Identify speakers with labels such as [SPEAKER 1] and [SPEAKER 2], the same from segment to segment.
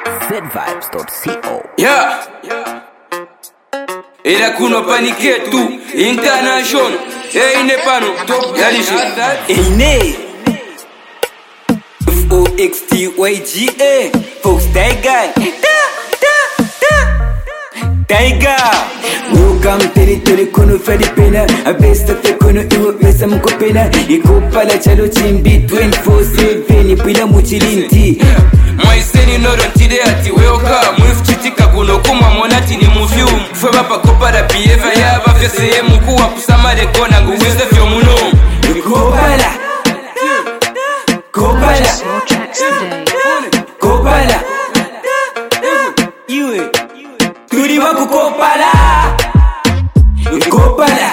[SPEAKER 1] zvibes.co.
[SPEAKER 2] Yeah. Ila kuno panike tu international. Hey nepano top yalishe.
[SPEAKER 3] Ine FOXTYGA Fox Tiger Tiger Welcome territory kono Filipina Abesta te kono iwo mesa mkopena Ikopala chalo chimbi 24/7 Ipila muchilinti
[SPEAKER 2] Mwaiseni norontide ati weoka Mwifuchitika kuno kuma monati ni mufiumu Fwe bapa kopara behavior yaba Fyese mukuwa kusamare kona nguweze fyo muno
[SPEAKER 3] Ikopala Kopala Kopala Iwe Turi waku kopala Kopala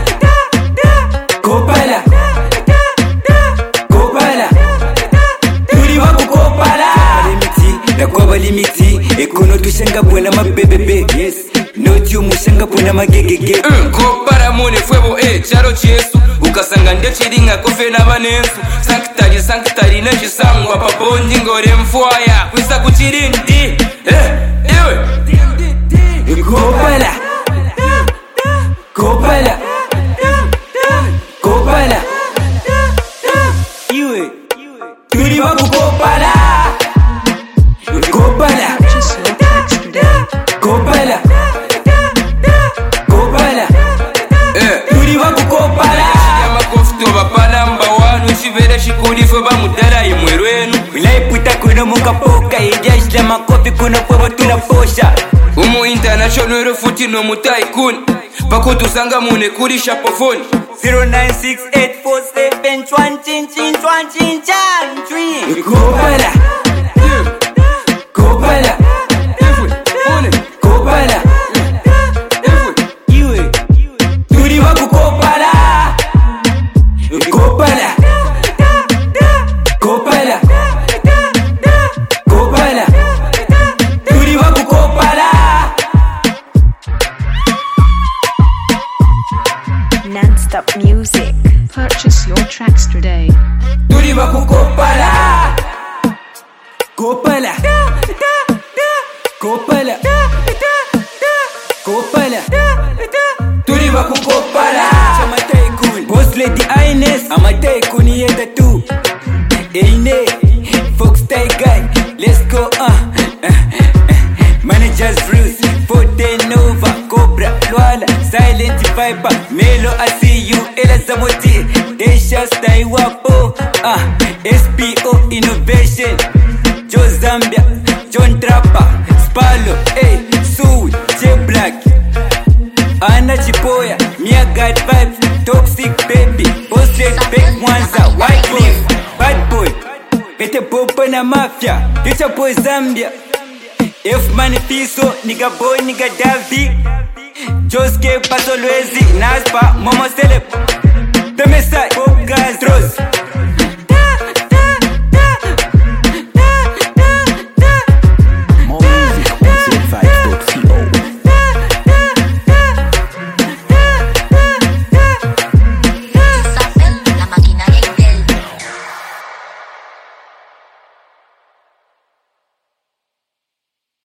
[SPEAKER 3] Kopala Kopala Turi waku kopala Limiti Nakwaba limiti Ekono tushenga buena mabebebe Yes Noti umushenga buena magegege
[SPEAKER 2] Kopara mune fwebo charo chiesu Ukasanga ndechiringa kofe na vanensu Sanktari nechisangwa papondi ngore mfwaya Kwisa kuchirindi Ewe
[SPEAKER 3] Kopala Kopala Kopala Iwe Turi waku kopala Kopala Kopala Kopala Turi waku kopala
[SPEAKER 2] Yama kofto bapana mba wanu Shivere shikuli fwe bamudala imwerwenu
[SPEAKER 3] Ulaiputa kuno mukapoka Ijashila makofi kuno kwebo tunaposha
[SPEAKER 2] Umu international futi no mutaikuni Pakutusanga mune kuri shapofoni
[SPEAKER 3] 09684711 Kopala Kopala Kopala Iwe Turi waku kopala Kopala Kopala Kopala Turi waku kopala
[SPEAKER 4] Non-stop music.
[SPEAKER 5] Purchase your tracks today.
[SPEAKER 3] Turi waku kopala Kopala Kopala Kopala Turi waku kopala Chama tycoon Boss lady Ines Ama tycoon yenda tu Eine Fox Tiger Let's go Managers Bruce Forte Nova Cobra Luala Silent Viper Melo I see you Ela Zamoti Desha Stay Wapo SPO Innovation Joe Zambia John Trapper Spalo Sui J Black Anna Chipoya Mia God Vibes Toxic Baby Posted Big Mwanza White Cliff Bad Boy Pete Popa na Mafia Future Boy Zambia F Manifiso Nigga Boy Nigga Davi Joske Pasolwezi Naspa Momo Celeb